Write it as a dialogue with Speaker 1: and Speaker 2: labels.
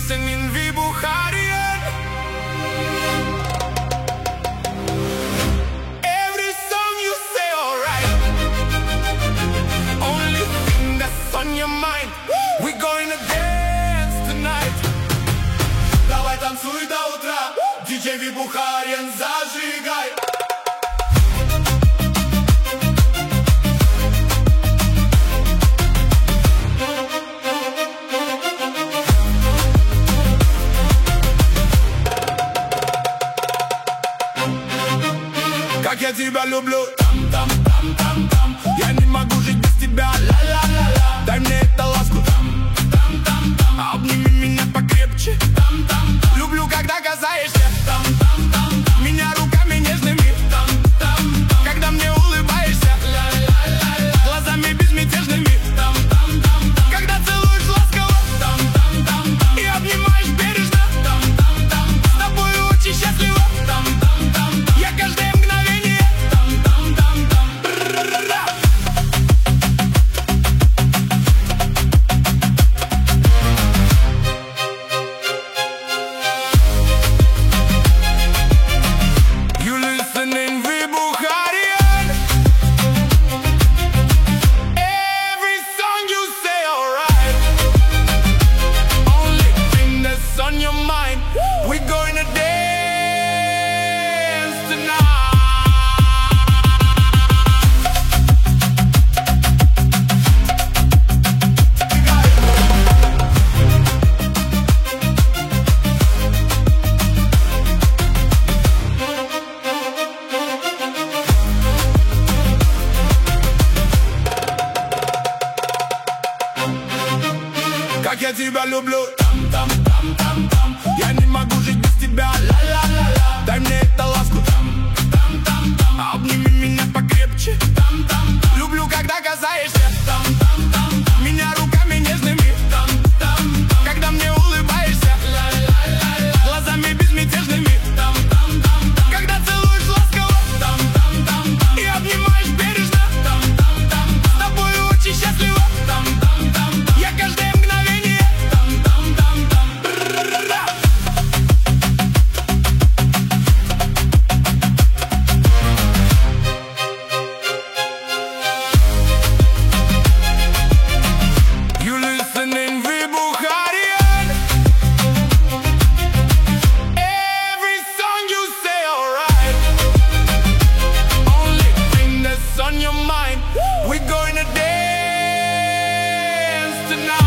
Speaker 1: listening Vibухарien. Every song you say alright. Only thing that's on your mind. We gonna dance tonight. Давай танцуй до утра. Диджей Вибухарien, зажигай. Как я тебя люблю, там-там-там-там-там. Я не могу жить без тебя, ла-ла-ла-ла. Дай мне эту ласку, там-там-там-там. Обними меня покрепче, там-там-там. Люблю, когда касаешься, там-там-там. Меня руками нежными, там-там-там. Когда мне улыбаешься, ла-ла-ла-ла. Глазами безмятежными, там-там-там. Когда целуешь ласково, там-там-там. И обнимаешь бережно, там-там-там. С тобой очень счастлива, там-там-там. Я каждое мгновение, там-там-там-там. You listening Vibухарien. Every song you say alright. Only thing that's on your mind. We gonna dance tonight. Как я тебя люблю, там-там-там-там-там. Я не могу жить без тебя, ла-ла-ла-ла. Дай мне эту ласку, там-там-там-там. Обними меня покрепче, там-там-там. Люблю, когда касаешься, там-там-там. Меня руками нежными, там-там-там. Когда мне улыбаешься, ла-ла-ла-ла. Глазами безмятежными, там-там-там. Когда целуешь ласково, там-там-там. И обнимаешь бережно, там-там-там. С тобой очень счастлива, там-там-там. Я каждое мгновение, там-там-там-там. You listening Vibухарien. Every song you say alright. Only thing that's on your mind. We gonna dance tonight.